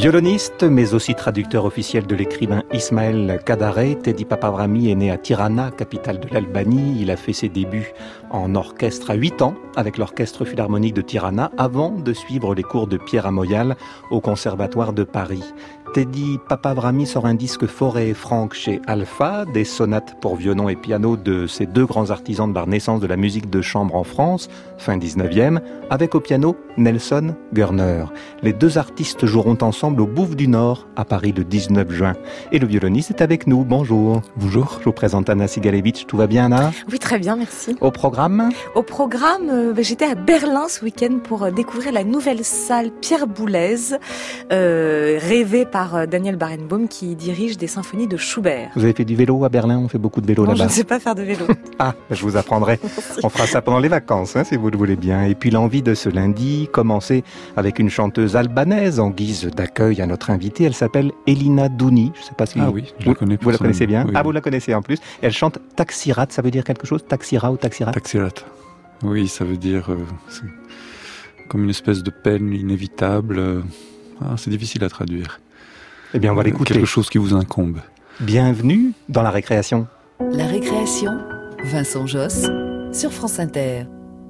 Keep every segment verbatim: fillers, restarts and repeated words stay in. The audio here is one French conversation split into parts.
Violoniste, mais aussi traducteur officiel de l'écrivain Ismaël Kadare, Teddy Papavrami est né à Tirana, capitale de l'Albanie. Il a fait ses débuts en orchestre à huit ans avec l'Orchestre Philharmonique de Tirana avant de suivre les cours de Pierre Amoyal au Conservatoire de Paris. Teddy Papavrami sort un disque Forêt et Franck chez Alpha, des sonates pour violon et piano de ces deux grands artisans de la renaissance de la musique de chambre en France, fin dix-neuvième, avec au piano Nelson Görner. Les deux artistes joueront ensemble au Bouffe du Nord à Paris le dix-neuf juin. Et le violoniste est avec nous. Bonjour. Bonjour. Je vous présente Anna Sigalevitch. Tout va bien, Anna ? Oui, très bien, merci. Au programme ? Au programme, euh, j'étais à Berlin ce week-end pour euh, découvrir la nouvelle salle Pierre Boulez, euh, rêvée par par Daniel Barenboim qui dirige des symphonies de Schubert. Vous avez fait du vélo à Berlin? On fait beaucoup de vélo non, là-bas. Je ne sais pas faire de vélo. Ah, je vous apprendrai. On fera ça pendant les vacances, hein, si vous le voulez bien. Et puis l'envie de ce lundi, commencer avec une chanteuse albanaise en guise d'accueil à notre invitée. Elle s'appelle Elina Douni. Je ne sais pas si ah oui, je la connais. Vous la connaissez bien? Oui. Ah, vous la connaissez en plus. Elle chante Taxirat. Ça veut dire quelque chose? Taxira ou Taxirat? Taxirat. Oui, ça veut dire euh, c'est comme une espèce de peine inévitable. Euh, ah, c'est difficile à traduire. Eh bien, on va l'écouter. Quelque chose qui vous incombe. Bienvenue dans la récréation. La récréation, Vincent Josse, sur France Inter.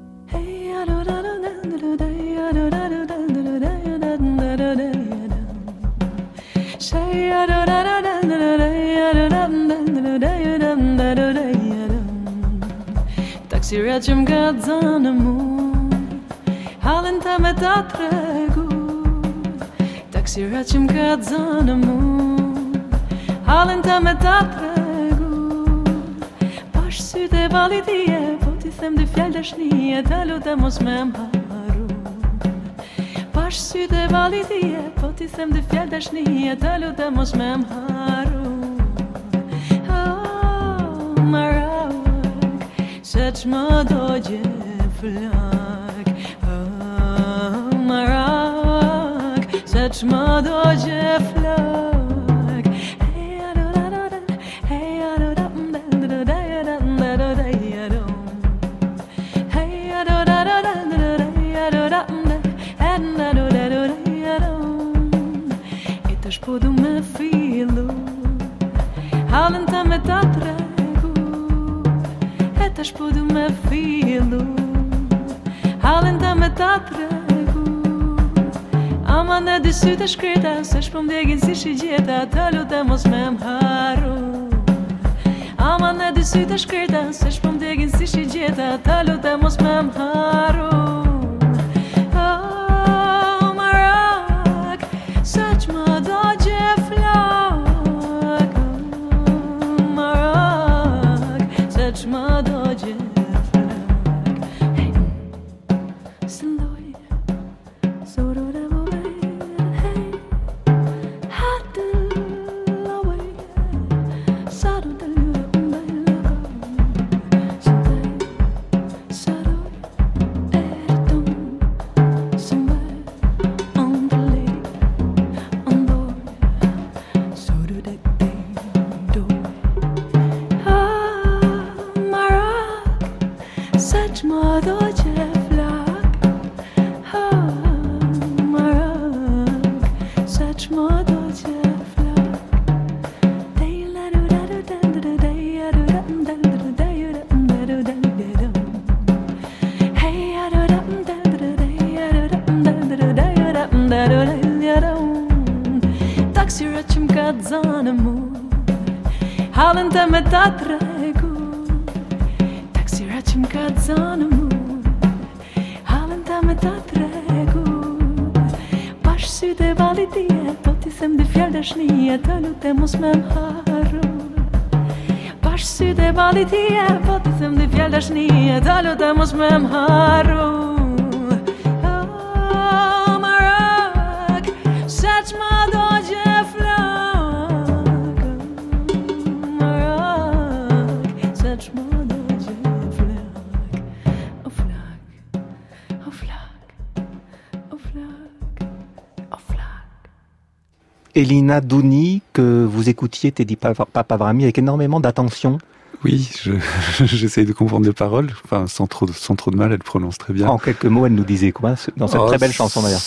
Taksiracım kazanımı halin temet atregu Taksiracım kazanımı halin temet atregu Bash syte vali diye po ti them dy fjalë dashnie ta lutem mos më mharu Bash syte vali diye po ti them dy fjalë dashnie ta lutem mos më mharu Oh Marak Seç më dogje flak Oh Marak Seç më dogje flak Hey adorada Hey adorada Hey adorada E tash po du me fillu Halën të me ta tregu E tash po du me fillu Halën të me ta tregu Ama në dy sytë shkreta Se shpo mdegin si shigjeta Të lutem mos me mharu Ama në dy sytë shkreta Se shpo mdegin si shigjeta Të lutem mos me mharu Oh, Marak Saq më dogje flak Oh, Marak Saq më dogje flak Hey, sëlloj Zoro dhe vove Hey, hatë love Saro dhe ljuë Ndaj lëgo Sëlloj Saro Erton Somewhere on the lake On board Zoro dhe do Ah, Marak Saq më dogje flak Ah, Marak Saq më dogje flak Day la do da do da do da day a do da da do da da do da do da Hey a do da da do da day a do da da do da da do da da Taksiracım kazanımı Halën të me ta tregu Taksiracım kazanımı Halën të me ta tregu Bash syte vali dije Po ti them dy fjalë dashnie Të lutem mos me mharu Bash syte vali dije Po ti them dy fjalë dashnie Të lutem mos me mharu Oh, Marak Saq më dogje flak Oh, Marak Saq më dogje flak Oh, flak Oh, flak Oh, flak Oh, flak Elina Douni, que vous écoutiez Teddy Papavrami avec énormément d'attention. Oui, je, j'essaye de comprendre les paroles, enfin sans trop, sans trop de mal, elle prononce très bien. En quelques mots, elle nous disait quoi dans cette oh, très belle chanson d'ailleurs?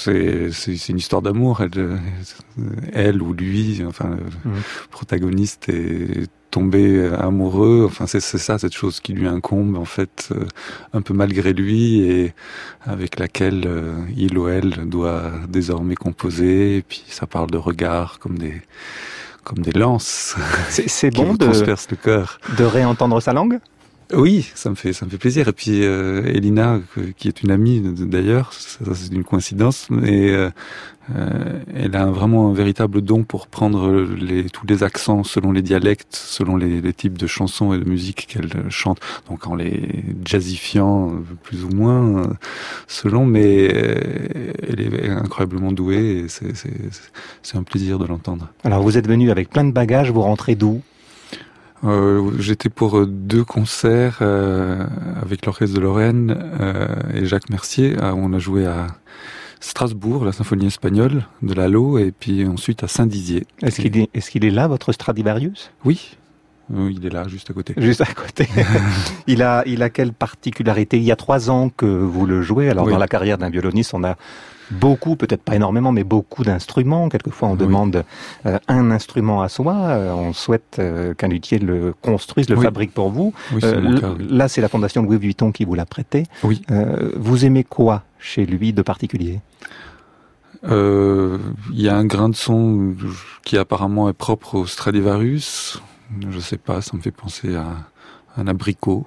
c'est, c'est, c'est une histoire d'amour. Elle, elle ou lui, enfin, le mmh. protagoniste est tombé amoureux. Enfin, c'est, c'est ça, cette chose qui lui incombe, en fait, euh, un peu malgré lui, et avec laquelle euh, il ou elle doit désormais composer. Et puis, ça parle de regards comme des, comme des lances. C'est, c'est qui bon vous de, transpercent le cœur. De réentendre sa langue? Oui, ça me fait ça me fait plaisir. Et puis euh, Elina, qui est une amie d'ailleurs, ça, ça c'est une coïncidence, mais euh, euh, elle a vraiment un véritable don pour prendre les, tous les accents selon les dialectes, selon les, les types de chansons et de musique qu'elle chante, donc en les jazzifiant plus ou moins, selon. Mais elle est incroyablement douée et c'est, c'est, c'est un plaisir de l'entendre. Alors vous êtes venu avec plein de bagages, vous rentrez d'où ? Euh, j'étais pour deux concerts euh, avec l'Orchestre de Lorraine euh, et Jacques Mercier. Euh, on a joué à Strasbourg, la symphonie espagnole de Lalo, et puis ensuite à Saint-Dizier. Est-ce qu'il est, est-ce qu'il est là, votre Stradivarius ? Oui. Oui, il est là, juste à côté. Juste à côté. il a, il a quelle particularité ? Il y a trois ans que vous le jouez. Alors, oui. Dans la carrière d'un violoniste, on a beaucoup, peut-être pas énormément, mais beaucoup d'instruments. Quelquefois, on oui. demande euh, un instrument à soi. Euh, on souhaite euh, qu'un luthier le construise, le oui. fabrique pour vous. Oui, c'est euh, mon cas, oui. Là, c'est la Fondation Louis Vuitton qui vous l'a prêté. Oui. Euh, vous aimez quoi chez lui de particulier ? Euh, il y a un grain de son qui apparemment est propre au Stradivarius. Je sais pas, ça me fait penser à un abricot.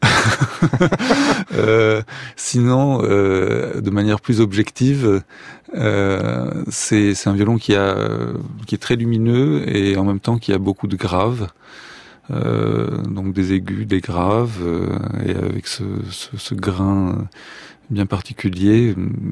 euh, sinon, euh, de manière plus objective, euh, c'est, c'est un violon qui a, qui est très lumineux et en même temps qui a beaucoup de graves. Euh, donc des aigus, des graves, euh, et avec ce, ce, ce grain bien particulier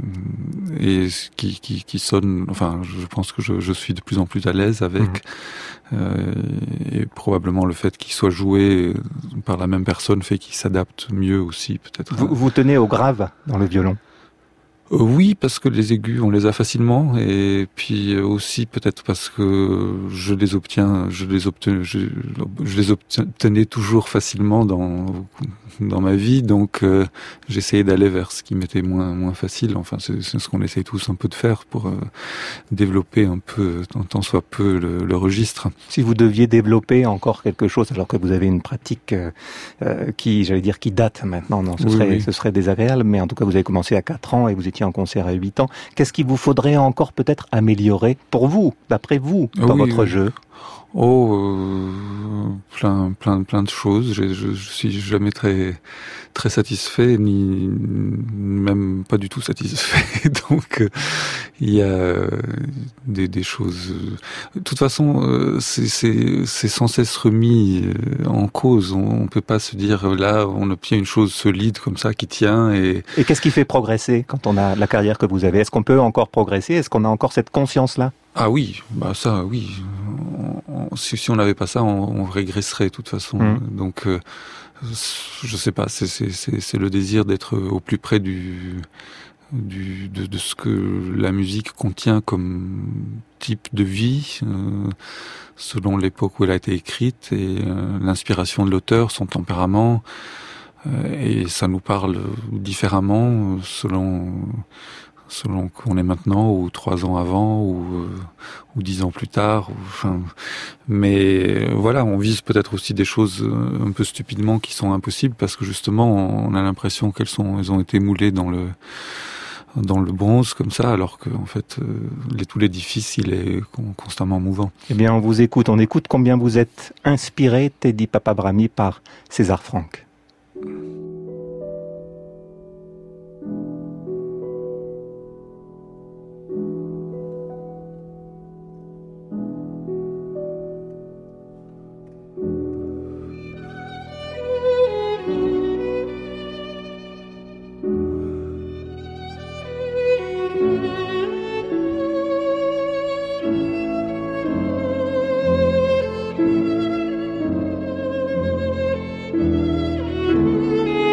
et qui, qui, qui sonne. Enfin, je pense que je, je suis de plus en plus à l'aise avec. Mmh. Euh, et probablement le fait qu'il soit joué par la même personne fait qu'il s'adapte mieux aussi, peut-être. Vous, vous tenez au grave dans le violon ? Euh, oui, parce que les aigus, on les a facilement, et puis aussi peut-être parce que je les obtiens, je les obtenais, je, je les obtenais toujours facilement dans dans ma vie, donc euh, j'essayais d'aller vers ce qui m'était moins moins facile. Enfin, c'est, c'est ce qu'on essaye tous un peu de faire pour euh, développer un peu, tant soit peu, le, le registre. Si vous deviez développer encore quelque chose, alors que vous avez une pratique euh, euh, qui, j'allais dire, qui date maintenant, non, ce oui, serait oui. ce serait désagréable, mais en tout cas, vous avez commencé à quatre ans et vous étiez en concert à huit ans. Qu'est-ce qu'il vous faudrait encore peut-être améliorer pour vous, d'après vous, dans oui, votre oui. jeu ? Oh, euh, plein, plein, plein de choses. Je, je, je suis jamais très, très satisfait, ni même pas du tout satisfait. Donc, euh, il y a euh, des, des choses. De toute façon, euh, c'est, c'est, c'est sans cesse remis euh, en cause. On, on peut pas se dire là, on obtient une chose solide comme ça qui tient. Et, et qu'est-ce qui fait progresser quand on a la carrière que vous avez ? Est-ce qu'on peut encore progresser ? Est-ce qu'on a encore cette conscience-là ? Ah oui, bah ça, oui. On, on, si, si on n'avait pas ça, on, on régresserait de toute façon. Mmh. Donc, euh, je sais pas. C'est, c'est, c'est, c'est le désir d'être au plus près du, du de, de ce que la musique contient comme type de vie, euh, selon l'époque où elle a été écrite et euh, l'inspiration de l'auteur, son tempérament. Euh, et ça nous parle différemment selon. selon qu'on est maintenant, ou trois ans avant, ou, euh, ou dix ans plus tard. Ou, enfin, mais euh, voilà, on vise peut-être aussi des choses euh, un peu stupidement qui sont impossibles, parce que justement, on a l'impression qu'elles sont, elles ont été moulées dans le dans le bronze comme ça, alors que en fait, euh, les, tout l'édifice, il est con, constamment mouvant. Eh bien, on vous écoute, on écoute combien vous êtes inspiré, Teddy Papabrami, par César Franck. Thank you.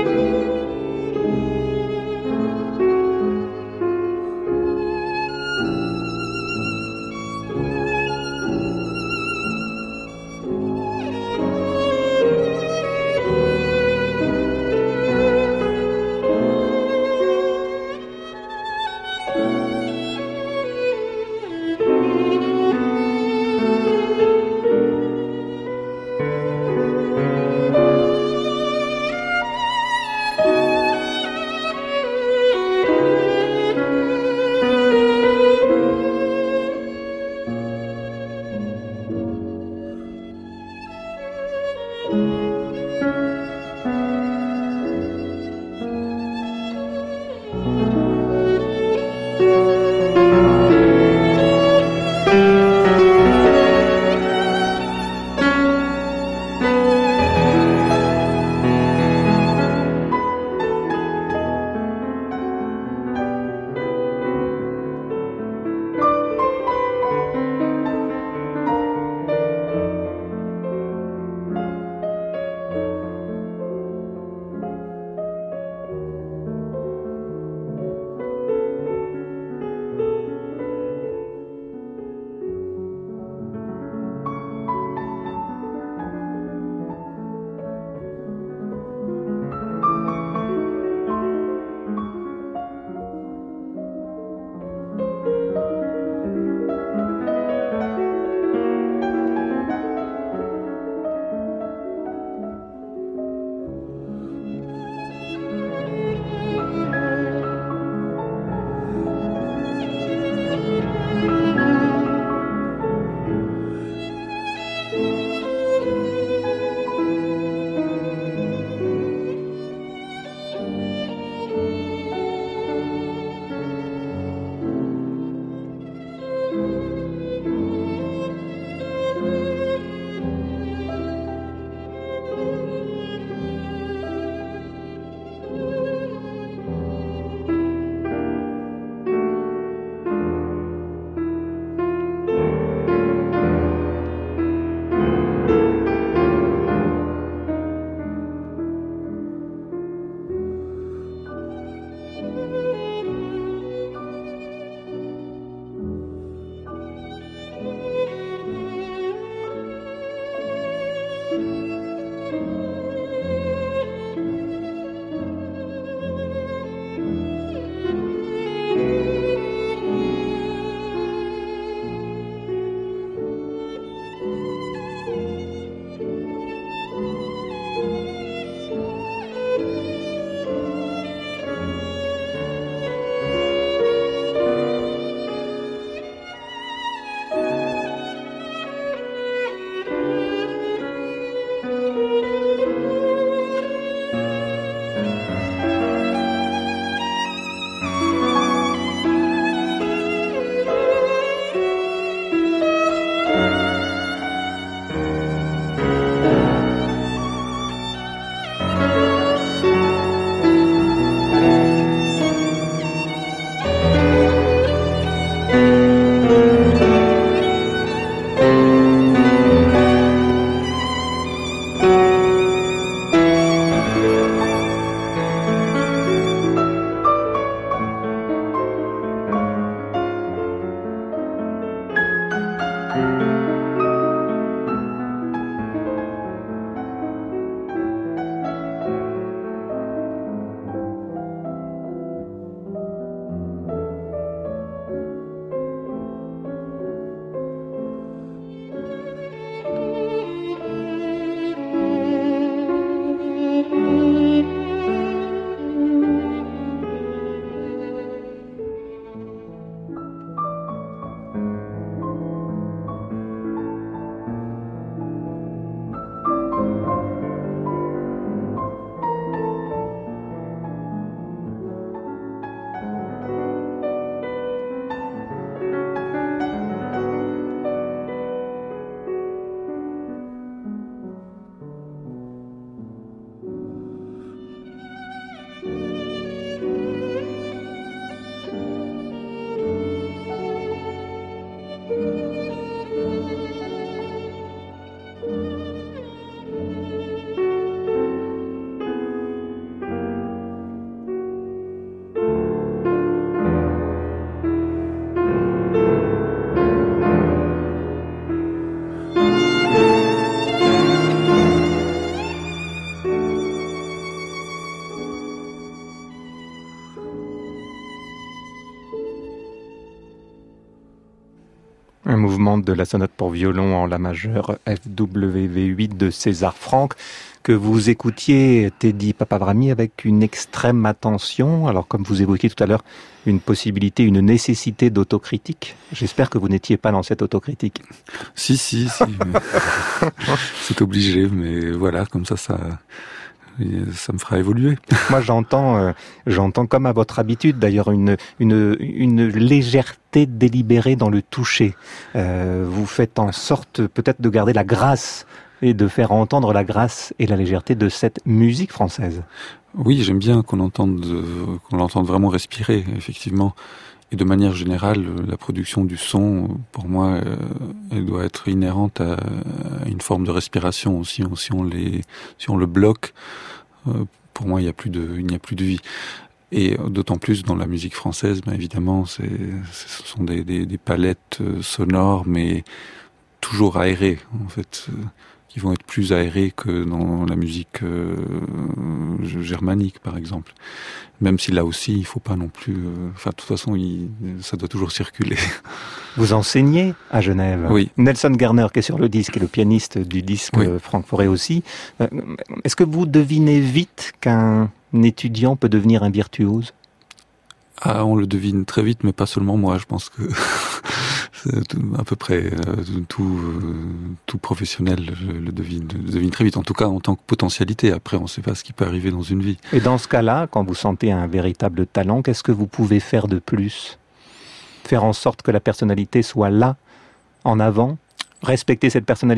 Un mouvement de la sonate pour violon en la majeure F W V huit de César Franck, que vous écoutiez, Teddy Papavrami, avec une extrême attention. Alors, comme vous évoquiez tout à l'heure, une possibilité, une nécessité d'autocritique. J'espère que vous n'étiez pas dans cette autocritique. Si, si, si. C'est obligé, mais voilà, comme ça, ça... ça me fera évoluer. Moi, j'entends, euh, j'entends comme à votre habitude, d'ailleurs, une, une, une légèreté délibérée dans le toucher. Euh, vous faites en sorte, peut-être, de garder la grâce et de faire entendre la grâce et la légèreté de cette musique française. Oui, j'aime bien qu'on entende, qu'on l'entende vraiment respirer, effectivement. Et de manière générale, la production du son, pour moi, elle doit être inhérente à une forme de respiration. Si on, si on, les, si on le bloque, pour moi, il n'y a plus de, il n'y a plus de vie. Et d'autant plus dans la musique française, ben évidemment, c'est, ce sont des, des, des palettes sonores, mais toujours aérées, en fait, qui vont être plus aérées que dans la musique euh, germanique, par exemple. Même si là aussi, il faut pas non plus... Enfin, euh, de toute façon, il, ça doit toujours circuler. Vous enseignez à Genève. Oui. Nelson Garner, qui est sur le disque, et le pianiste du disque, oui. Franck Forêt aussi. Euh, est-ce que vous devinez vite qu'un étudiant peut devenir un virtuose ? Ah, on le devine très vite, mais pas seulement moi. Je pense que à peu près euh, tout, euh, tout professionnel le, le, devine, le devine très vite. En tout cas, en tant que potentialité. Après, on ne sait pas ce qui peut arriver dans une vie. Et dans ce cas-là, quand vous sentez un véritable talent, qu'est-ce que vous pouvez faire de plus ? Faire en sorte que la personnalité soit là, en avant ? Respecter cette personnalité ?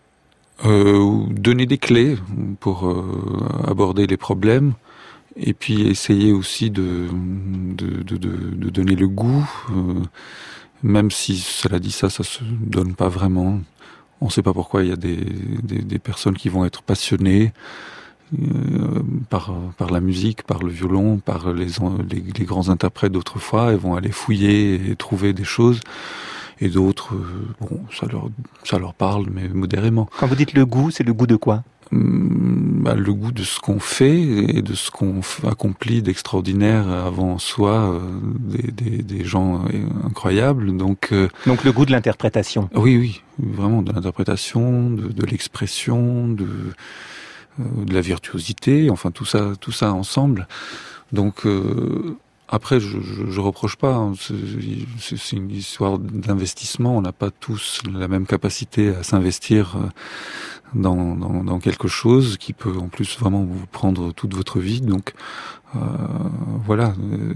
euh, Donner des clés pour euh, aborder les problèmes. Et puis essayer aussi de, de, de, de, de donner le goût, euh, même si, cela dit ça, ça se donne pas vraiment. On ne sait pas pourquoi il y a des, des, des personnes qui vont être passionnées euh, par, par la musique, par le violon, par les, les, les grands interprètes d'autrefois. Elles vont aller fouiller et trouver des choses. Et d'autres, euh, bon, ça leur, ça leur parle, mais modérément. Quand vous dites le goût, c'est le goût de quoi ? Bah, le goût de ce qu'on fait et de ce qu'on accomplit d'extraordinaire avant soi, euh, des, des, des gens incroyables. Donc, euh, donc le goût de l'interprétation. Oui, oui, vraiment de l'interprétation, de, de l'expression, de, euh, de la virtuosité. Enfin, tout ça, tout ça ensemble. Donc euh, après, je, je, je reproche pas. Hein, c'est, c'est une histoire d'investissement. On n'a pas tous la même capacité à s'investir euh, Dans, dans, dans quelque chose qui peut en plus vraiment vous prendre toute votre vie. Donc euh, voilà.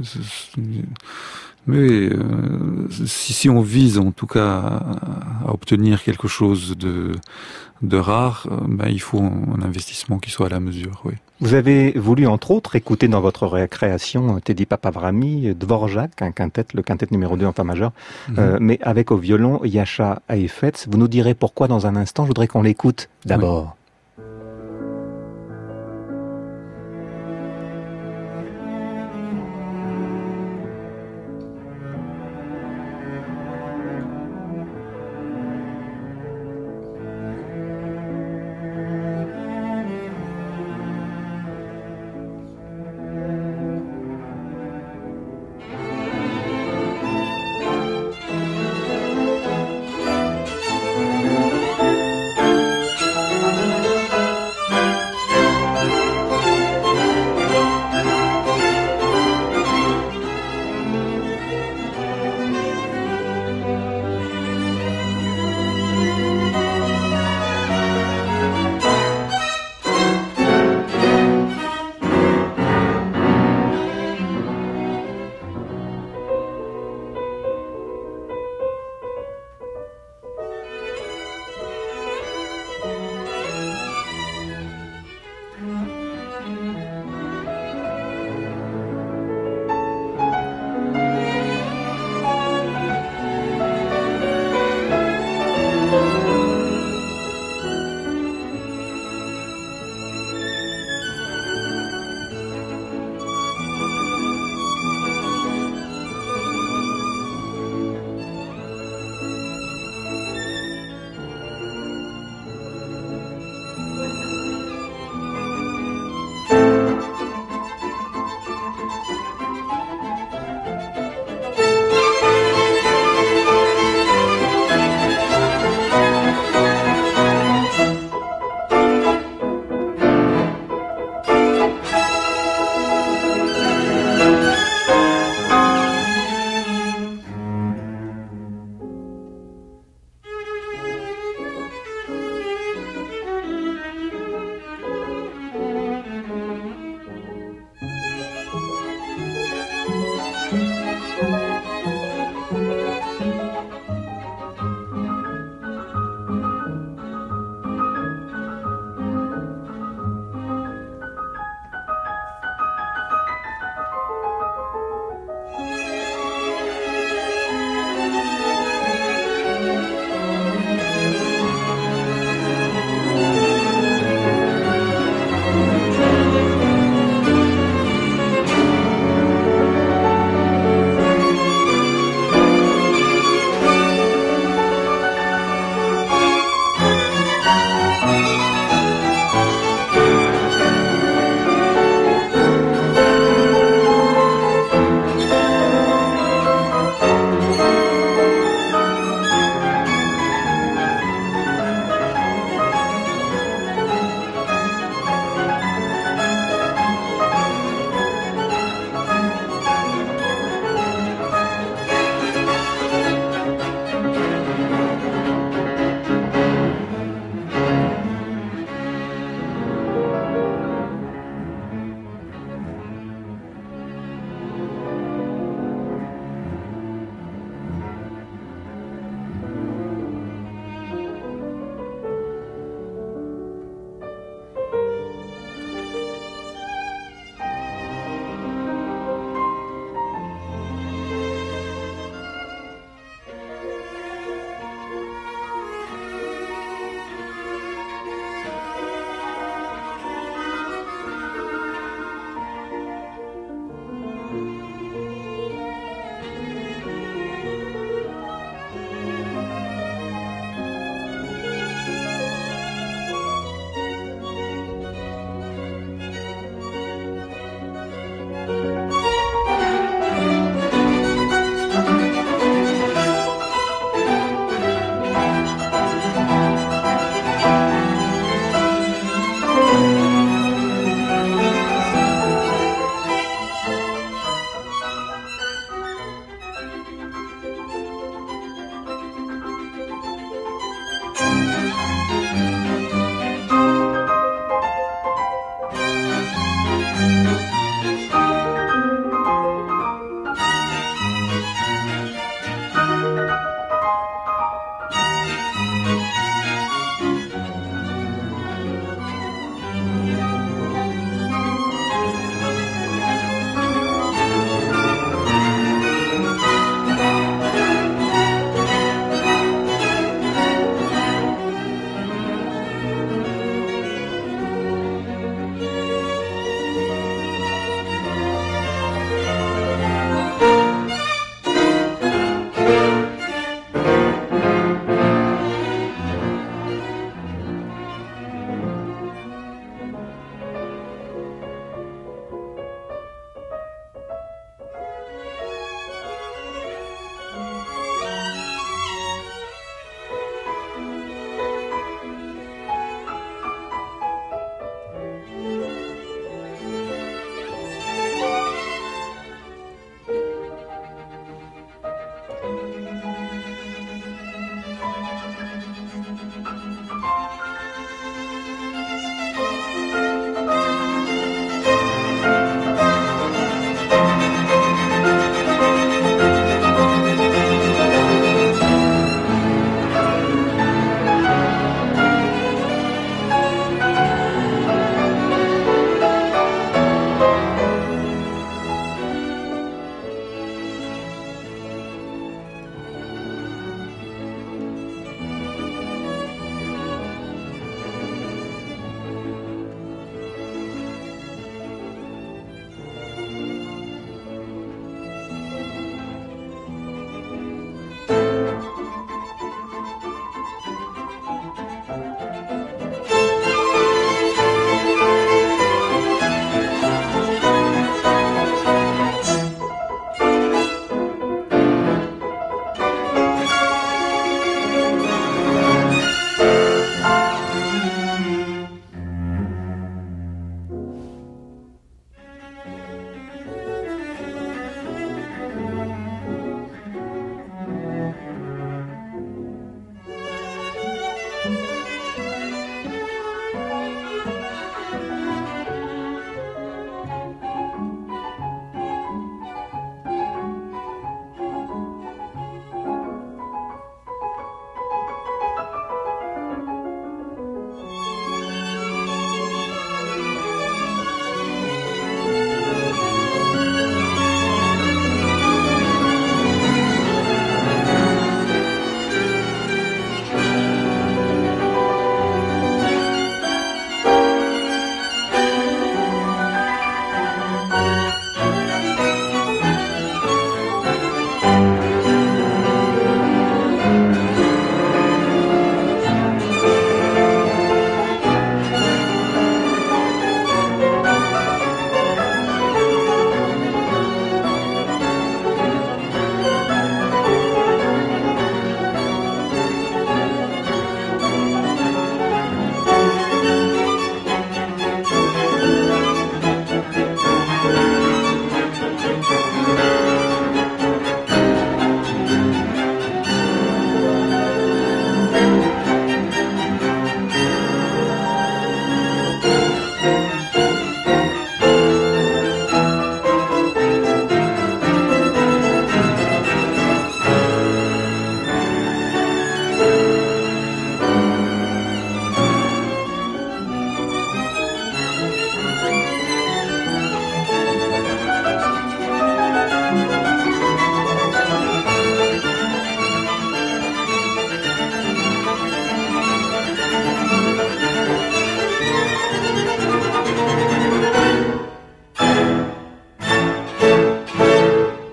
Mais euh, si, si on vise en tout cas à, à obtenir quelque chose de, de rare, ben, il faut un, un investissement qui soit à la mesure. Oui. Vous avez voulu entre autres écouter dans votre récréation Teddy Papavrami, Dvorak, un quintet, le quintet numéro deux en fa majeur, mm-hmm. euh, mais avec au violon Jascha Heifetz. Vous nous direz pourquoi dans un instant. Je voudrais qu'on l'écoute d'abord. Oui.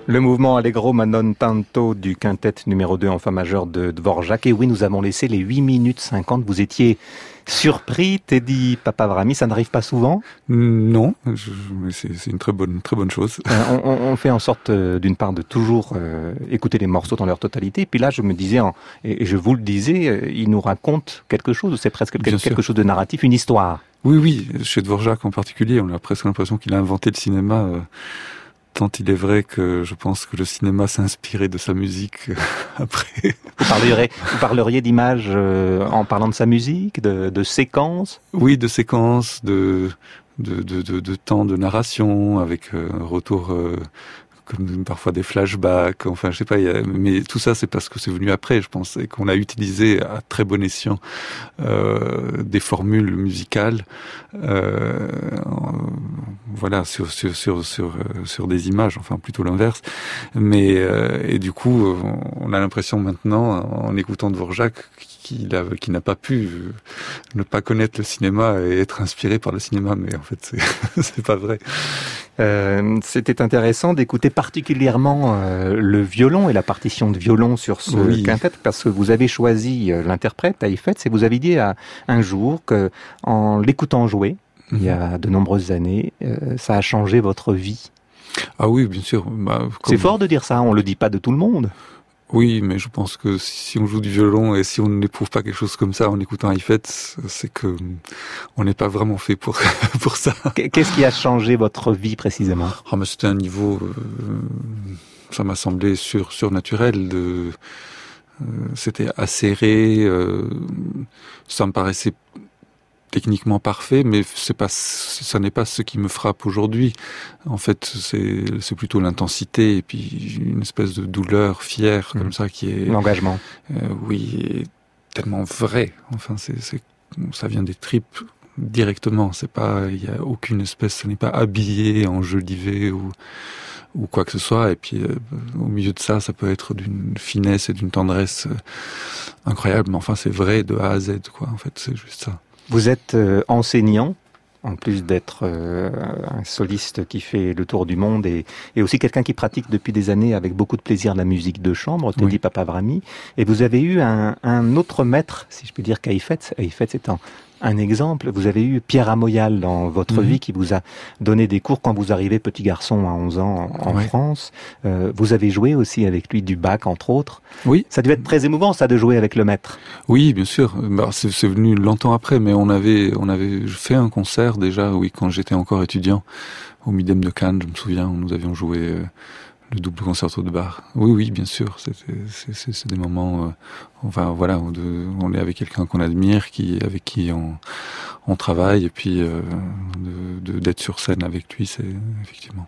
Le mouvement Allegro ma non tanto du quintet numéro deux en fa majeur de Dvorak. Et oui, nous avons laissé les huit minutes cinquante. Vous étiez surpris, Teddy Papavrami, ça n'arrive pas souvent? Non, je, mais c'est, c'est une très bonne, très bonne chose. Euh, on, on fait en sorte, euh, d'une part, de toujours euh, écouter les morceaux dans leur totalité. Et puis là, je me disais, en, et je vous le disais, euh, il nous raconte quelque chose, c'est presque quelque, quelque chose de narratif, une histoire. Oui, oui, chez Dvorak en particulier, on a presque l'impression qu'il a inventé le cinéma. Euh, tant il est vrai que je pense que le cinéma s'est inspiré de sa musique euh, après. Vous parleriez, vous parleriez d'images euh, en parlant de sa musique, de, de séquences? Oui, de séquences, de, de, de, de, de temps de narration, avec euh, un retour... Euh, comme parfois des flashbacks, enfin je sais pas, y a, mais tout ça c'est parce que c'est venu après, je pense, et qu'on a utilisé à très bon escient euh, des formules musicales, euh, voilà, sur sur sur sur sur des images, enfin plutôt l'inverse, mais euh, et du coup on a l'impression maintenant en écoutant Dvorak qu'il a, qu'il n'a pas pu ne pas connaître le cinéma et être inspiré par le cinéma, mais en fait c'est c'est pas vrai. Euh, c'était intéressant d'écouter particulièrement euh, le violon et la partition de violon sur ce oui. quintet, parce que vous avez choisi euh, l'interprète, Heifetz, et vous avez dit à, un jour que, en l'écoutant jouer, mmh. il y a de nombreuses années, euh, ça a changé votre vie. Ah oui, bien sûr. Bah, comme... C'est fort de dire ça, on le dit pas de tout le monde. Oui, mais je pense que si on joue du violon et si on n'éprouve pas quelque chose comme ça en écoutant Heifetz, c'est que on n'est pas vraiment fait pour pour ça. Qu'est-ce qui a changé votre vie précisément? Ah, mais c'était un niveau, euh, ça m'a semblé sur surnaturel. De, euh, c'était acéré, euh, ça me paraissait techniquement parfait, mais c'est pas, ça n'est pas ce qui me frappe aujourd'hui. En fait, c'est, c'est plutôt l'intensité et puis une espèce de douleur fière comme mmh. ça qui est l'engagement. Euh, oui, est tellement vrai. Enfin, c'est, c'est, ça vient des tripes directement. C'est pas, il y a aucune espèce, ça n'est pas habillé, enjolivé ou ou quoi que ce soit. Et puis euh, au milieu de ça, ça peut être d'une finesse et d'une tendresse euh, incroyable. Mais enfin, c'est vrai de A à Z, quoi. En fait, c'est juste ça. Vous êtes euh, enseignant, en plus d'être euh, un soliste qui fait le tour du monde et, et aussi quelqu'un qui pratique depuis des années avec beaucoup de plaisir la musique de chambre, Teddy oui. Papavrami. Et vous avez eu un, un autre maître, si je puis dire, qu'Heifetz. Heifetz étant un exemple. Vous avez eu Pierre Amoyal dans votre mmh. vie qui vous a donné des cours quand vous arrivez petit garçon à onze ans en oui. France. Euh, vous avez joué aussi avec lui du Bach, entre autres. Oui. Ça devait être très émouvant, ça, de jouer avec le maître. Oui, bien sûr. Bah, c'est, c'est venu longtemps après, mais on avait, on avait fait un concert déjà, oui, quand j'étais encore étudiant, au Midem de Cannes, je me souviens, nous avions joué euh, le double concerto de Bach. Oui, oui, bien sûr. C'est, c'est, c'est, c'est des moments, euh, enfin voilà, où de, on est avec quelqu'un qu'on admire, qui, avec qui on, on travaille, et puis euh, de, de, d'être sur scène avec lui, c'est effectivement.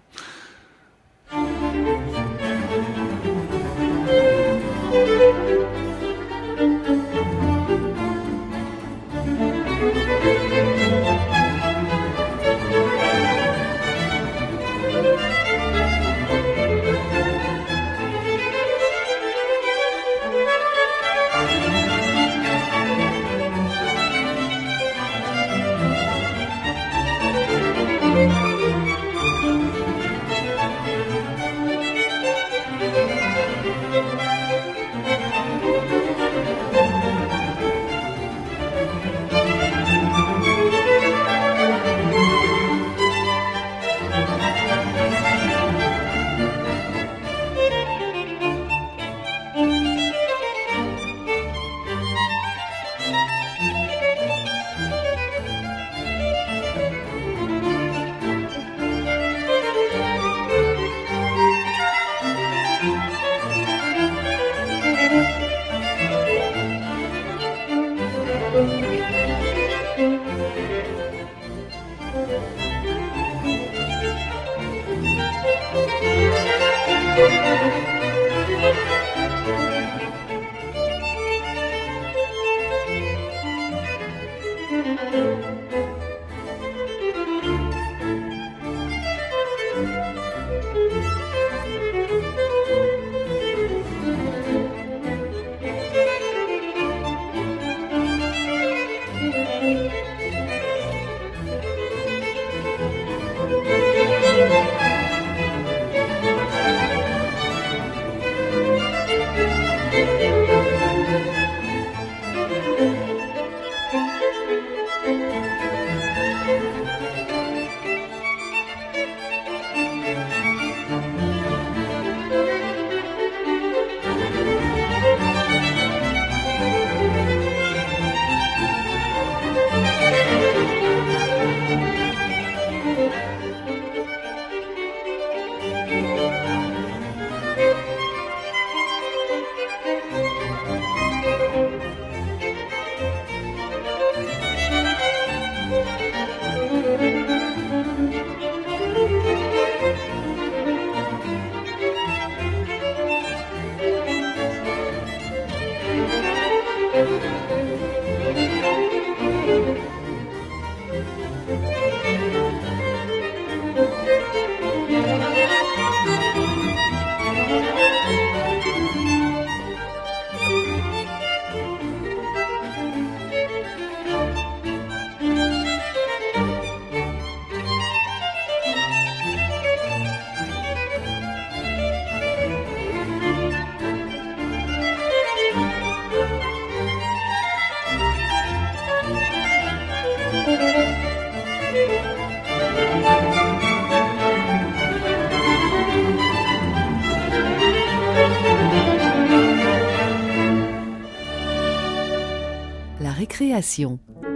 La récréation.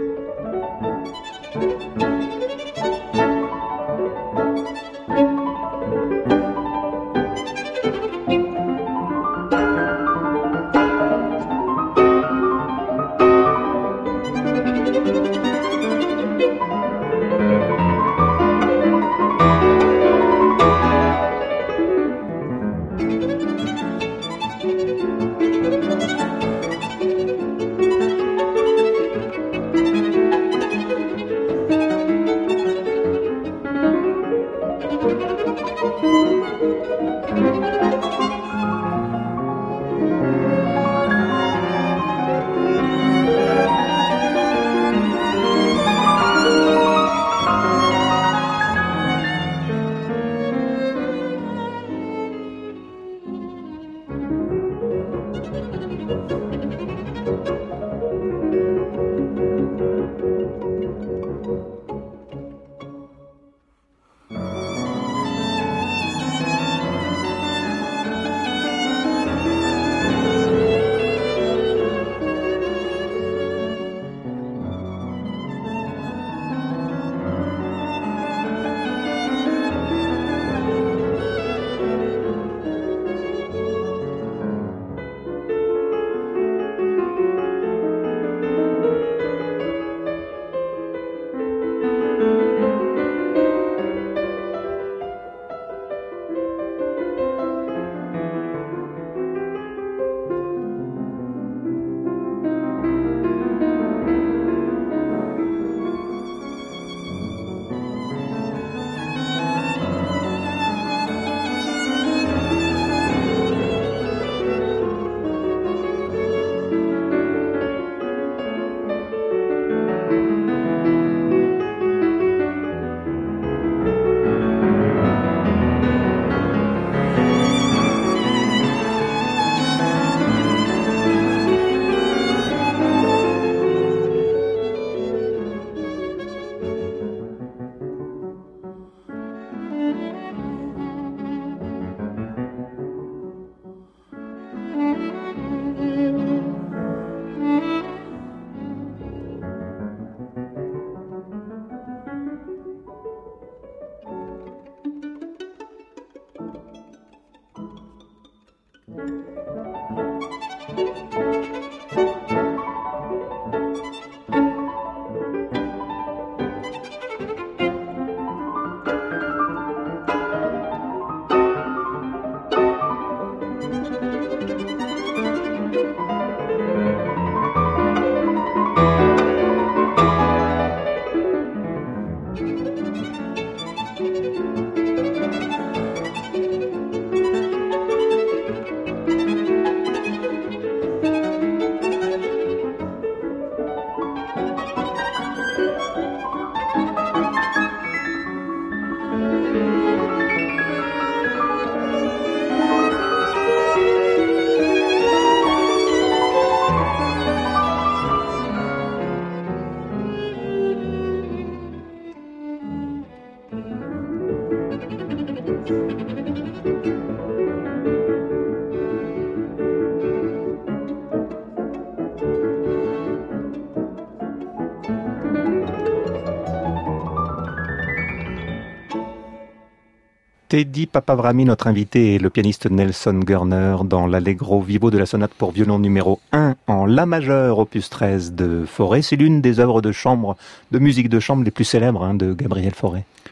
Teddy Papavrami, notre invité, est le pianiste Nelson Gurner dans l'Allegro vivo de la sonate pour violon numéro un en La majeur, opus treize de Fauré. C'est l'une des œuvres de chambre, de musique de chambre les plus célèbres hein, de Gabriel Fauré.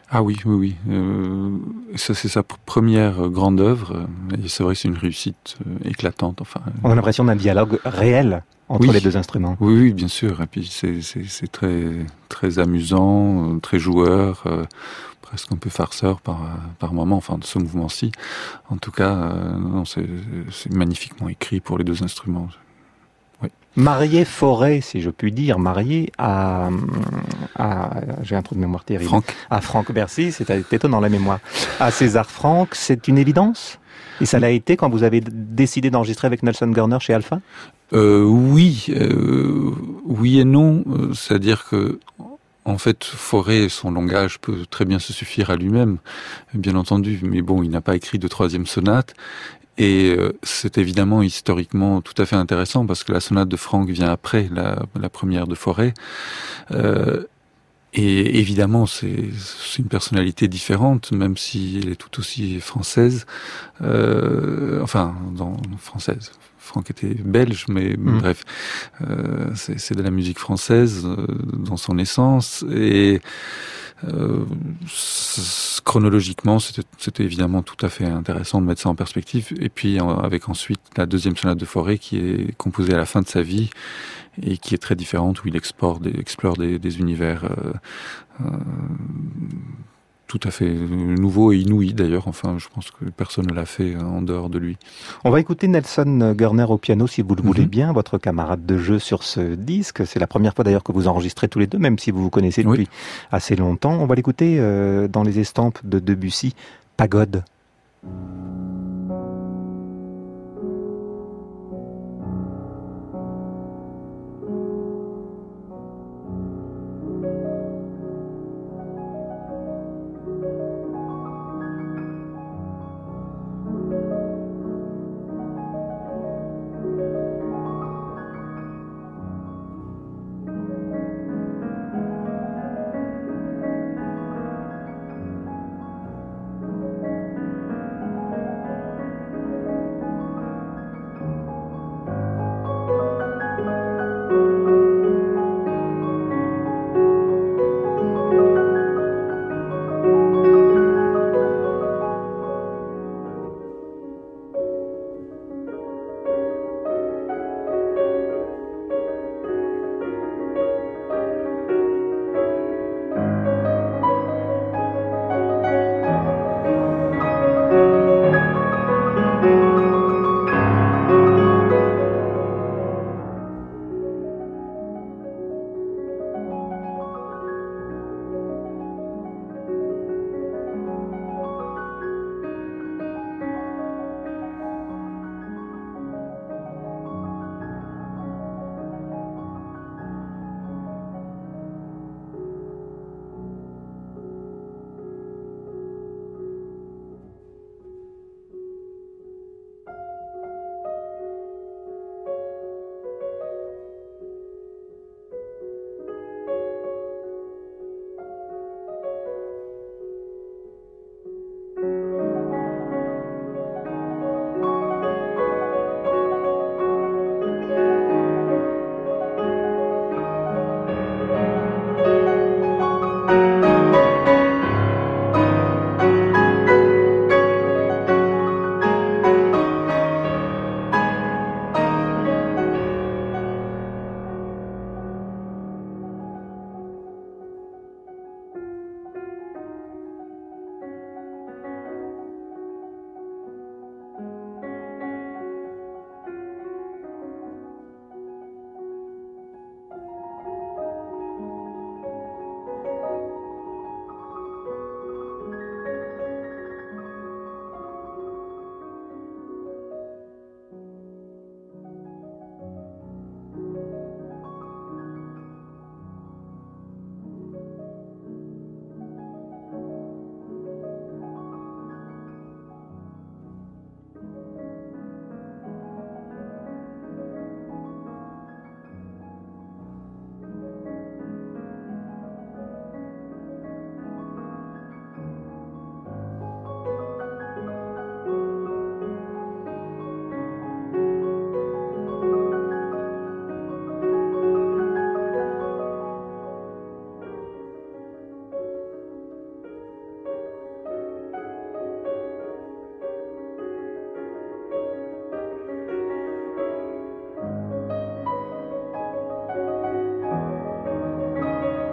Ah oui, oui, oui. Euh, ça, c'est sa pr- première grande œuvre. Et c'est vrai que c'est une réussite euh, éclatante. Enfin, On a l'impression d'un dialogue réel entre oui. les deux instruments. Oui, oui, bien sûr. Et puis c'est, c'est, c'est très, très amusant, euh, très joueur, euh, presque un peu farceur par, par moment, enfin de ce mouvement-ci. En tout cas, euh, non, c'est, c'est magnifiquement écrit pour les deux instruments. Oui. Marié Fauré, si je puis dire, marié à, à j'ai un trou de mémoire terrible. Franck. À Franck Bercy, c'est étonnant la mémoire. À César Franck, c'est une évidence? Et ça l'a été quand vous avez décidé d'enregistrer avec Nelson Gurner chez Alpha? euh, Oui, euh, oui et non. C'est-à-dire que, en fait, Fauré, son langage peut très bien se suffire à lui-même, bien entendu. Mais bon, il n'a pas écrit de troisième sonate. Et euh, c'est évidemment historiquement tout à fait intéressant parce que la sonate de Franck vient après la, la première de Fauré. Euh, et évidemment, c'est, c'est une personnalité différente, même si elle est tout aussi française. Euh, enfin, dans, française. Franck était belge, mais mmh. bref, euh, c'est, c'est de la musique française euh, dans son essence. Et Euh, chronologiquement, c'était, c'était évidemment tout à fait intéressant de mettre ça en perspective. Et puis avec ensuite la deuxième sonate de Fauré qui est composée à la fin de sa vie et qui est très différente, où il explore des, explore des, des univers euh, euh, tout à fait nouveaux et inouïs d'ailleurs. Enfin, je pense que personne ne l'a fait en dehors de lui. On va écouter Nelson Gurner au piano, si vous le voulez mm-hmm. bien, votre camarade de jeu sur ce disque. C'est la première fois d'ailleurs que vous enregistrez tous les deux, même si vous vous connaissez depuis oui. assez longtemps. On va l'écouter euh, dans les estampes de Debussy, Pagode.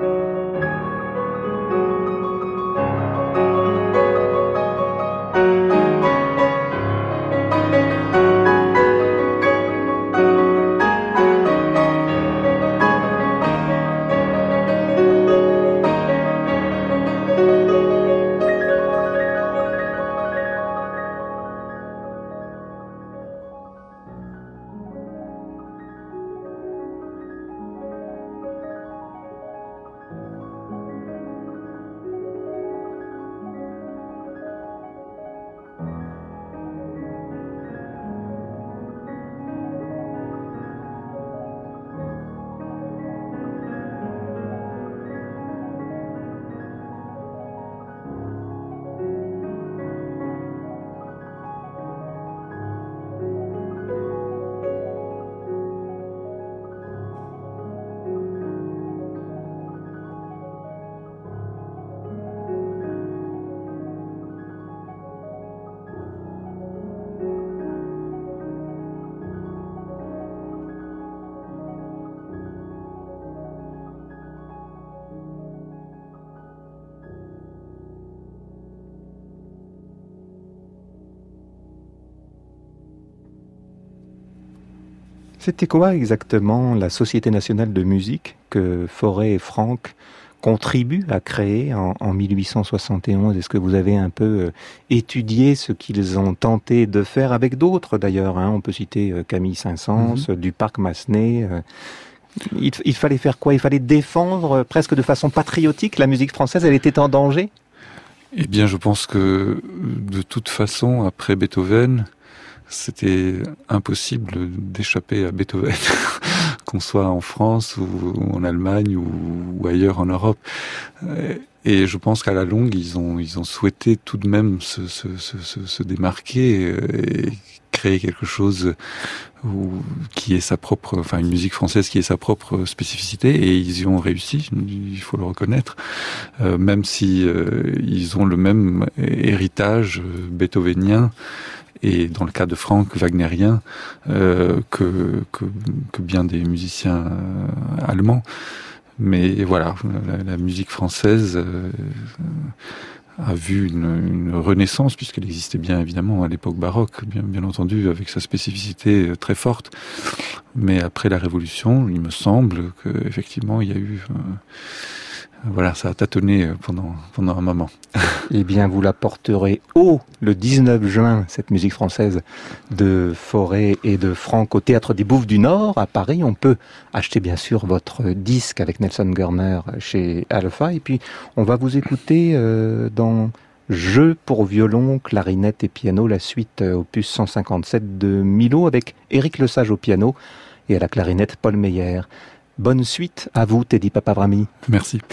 C'était quoi exactement la Société nationale de musique que Fauré et Franck contribuent à créer en, en mille huit cent soixante et onze? Est-ce que vous avez un peu étudié ce qu'ils ont tenté de faire avec d'autres d'ailleurs, hein? On peut citer Camille Saint-Saëns, mm-hmm. Duparc-Massenet. Il, il fallait faire quoi? Il fallait défendre presque de façon patriotique la musique française. Elle était en danger? Eh bien, je pense que de toute façon, après Beethoven, c'était impossible d'échapper à Beethoven, qu'on soit en France ou en Allemagne ou, ou ailleurs en Europe. Et je pense qu'à la longue, ils ont ils ont souhaité tout de même se se se, se démarquer et créer quelque chose où, qui est sa propre, enfin une musique française qui est sa propre spécificité, et ils y ont réussi, il faut le reconnaître, euh, même si euh, ils ont le même héritage beethovenien. Et dans le cas de Franck, wagnérien, euh, que, que, que bien des musiciens euh, allemands. Mais voilà, la, la musique française euh, a vu une, une renaissance, puisqu'elle existait bien évidemment à l'époque baroque, bien, bien entendu, avec sa spécificité très forte. Mais après la Révolution, il me semble qu'effectivement, il y a eu... Euh, Voilà, ça a tâtonné pendant, pendant un moment. Eh bien, vous la porterez haut le dix-neuf juin, cette musique française de Fauré et de Franck, au Théâtre des Bouffes du Nord, à Paris. On peut acheter, bien sûr, votre disque avec Nelson Gurner chez Alpha. Et puis, on va vous écouter euh, dans Jeu pour violon, clarinette et piano, la suite euh, opus cent cinquante-sept de Milo, avec Éric Lesage au piano et à la clarinette Paul Meyer. Bonne suite à vous, Teddy Papavrami. Merci.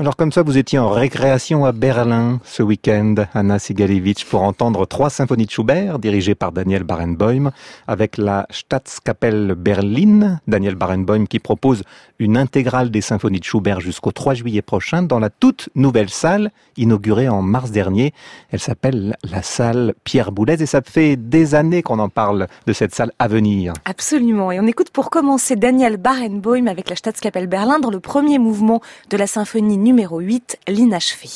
Alors comme ça, vous étiez en récréation à Berlin ce week-end, Anna Sigalevitch, pour entendre trois symphonies de Schubert dirigées par Daniel Barenboim avec la Staatskapelle Berlin. Daniel Barenboim qui propose une intégrale des symphonies de Schubert jusqu'au trois juillet prochain dans la toute nouvelle salle inaugurée en mars dernier. Elle s'appelle la salle Pierre Boulez et ça fait des années qu'on en parle de cette salle à venir. Absolument. Et on écoute pour commencer Daniel Barenboim avec la Staatskapelle Berlin dans le premier mouvement de la symphonie numéro huit, l'inachevé.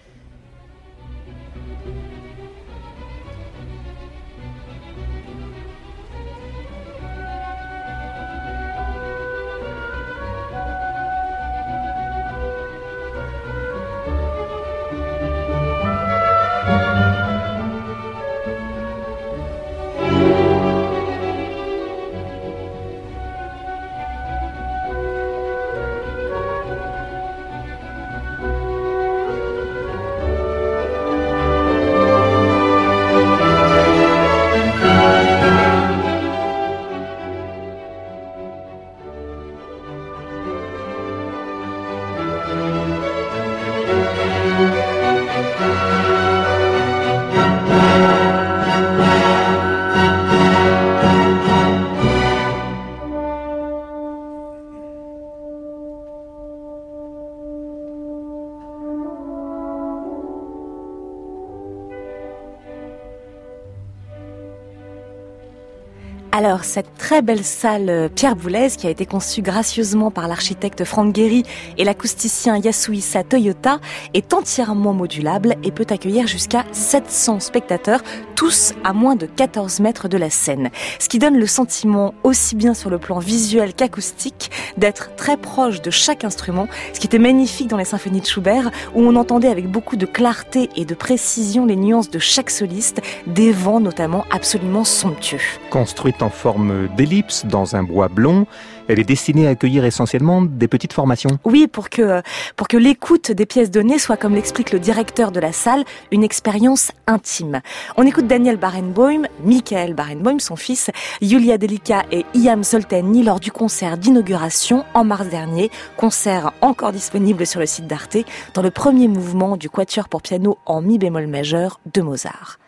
Alors, cette très belle salle Pierre Boulez, qui a été conçue gracieusement par l'architecte Franck Guéry et l'acousticien Yasuhisa Toyota, est entièrement modulable et peut accueillir jusqu'à sept cents spectateurs, tous à moins de quatorze mètres de la scène. Ce qui donne le sentiment, aussi bien sur le plan visuel qu'acoustique, d'être très proche de chaque instrument, ce qui était magnifique dans les symphonies de Schubert, où on entendait avec beaucoup de clarté et de précision les nuances de chaque soliste, des vents notamment absolument somptueux. Construite en forme d'ellipse dans un bois blond, elle est destinée à accueillir essentiellement des petites formations. Oui, pour que, pour que l'écoute des pièces données soit, comme l'explique le directeur de la salle, une expérience intime. On écoute Daniel Barenboim, Michael Barenboim, son fils, Yulia Delica et Iam Solteni lors du concert d'inauguration en mars dernier. Concert encore disponible sur le site d'Arte, dans le premier mouvement du quatuor pour piano en mi bémol majeur de Mozart.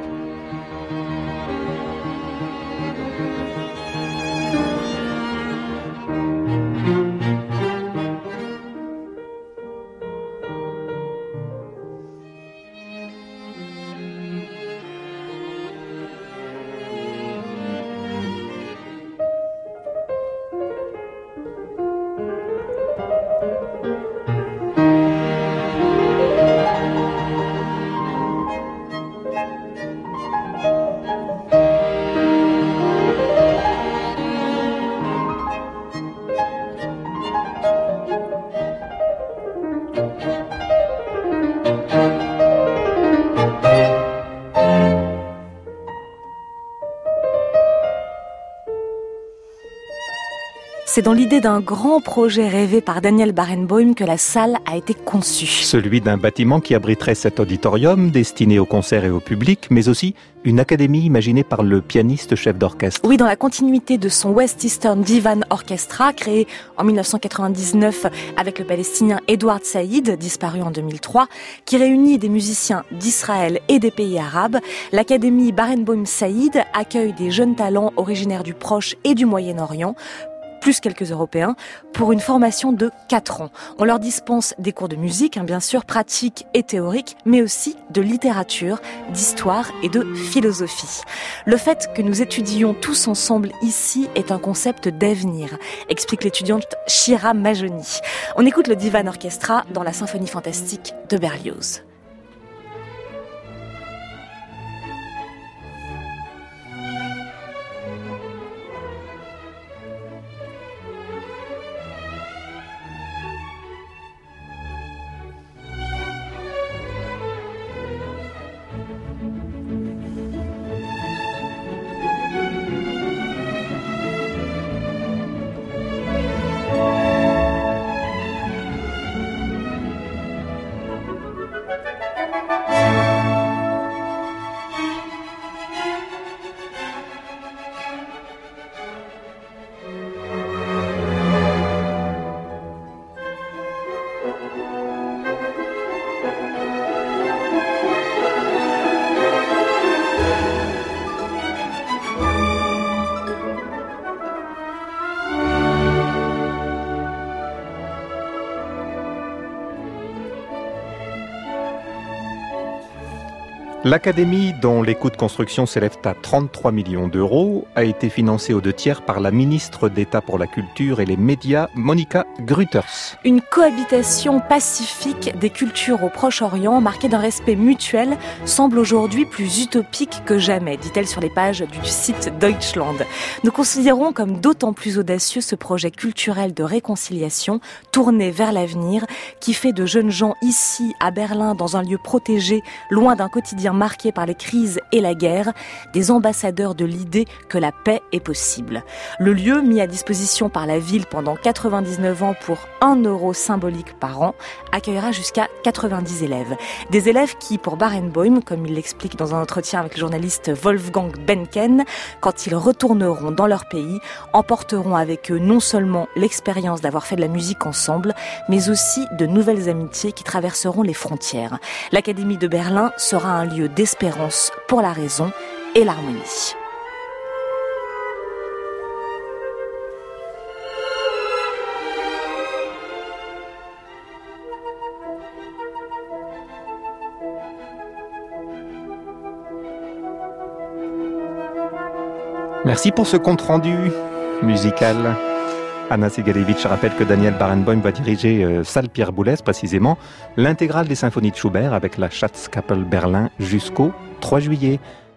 C'est dans l'idée d'un grand projet rêvé par Daniel Barenboim que la salle a été conçue. Celui d'un bâtiment qui abriterait cet auditorium destiné aux concerts et au public, mais aussi une académie imaginée par le pianiste chef d'orchestre. Oui, dans la continuité de son West Eastern Divan Orchestra, créé en dix-neuf cent quatre-vingt-dix-neuf avec le Palestinien Edward Saïd, disparu en deux mille trois, qui réunit des musiciens d'Israël et des pays arabes. L'Académie Barenboim Saïd accueille des jeunes talents originaires du Proche et du Moyen-Orient, plus quelques Européens, pour une formation de quatre ans. On leur dispense des cours de musique, hein, bien sûr, pratiques et théoriques, mais aussi de littérature, d'histoire et de philosophie. Le fait que nous étudions tous ensemble ici est un concept d'avenir, explique l'étudiante Shira Majoni. On écoute le Divan Orchestra dans la symphonie fantastique de Berlioz. L'académie, dont les coûts de construction s'élèvent à trente-trois millions d'euros, a été financée aux deux tiers par la ministre d'État pour la Culture et les Médias, Monica Grütters. Une cohabitation pacifique des cultures au Proche-Orient, marquée d'un respect mutuel, semble aujourd'hui plus utopique que jamais, dit-elle sur les pages du site Deutschland. Nous considérons comme d'autant plus audacieux ce projet culturel de réconciliation, tourné vers l'avenir, qui fait de jeunes gens ici, à Berlin, dans un lieu protégé, loin d'un quotidien marqués par les crises et la guerre, des ambassadeurs de l'idée que la paix est possible. Le lieu, mis à disposition par la ville pendant quatre-vingt-dix-neuf ans pour un euro symbolique par an, accueillera jusqu'à quatre-vingt-dix élèves. Des élèves qui, pour Barenboim, comme il l'explique dans un entretien avec le journaliste Wolfgang Benken, quand ils retourneront dans leur pays, emporteront avec eux non seulement l'expérience d'avoir fait de la musique ensemble, mais aussi de nouvelles amitiés qui traverseront les frontières. L'Académie de Berlin sera un lieu d'espérance pour la raison et l'harmonie. Merci pour ce compte-rendu musical. Anna Segalevitch rappelle que Daniel Barenboim va diriger euh, salle Pierre Boulez, précisément, l'intégrale des symphonies de Schubert avec la Schatzkapelle Berlin jusqu'au trois juillet.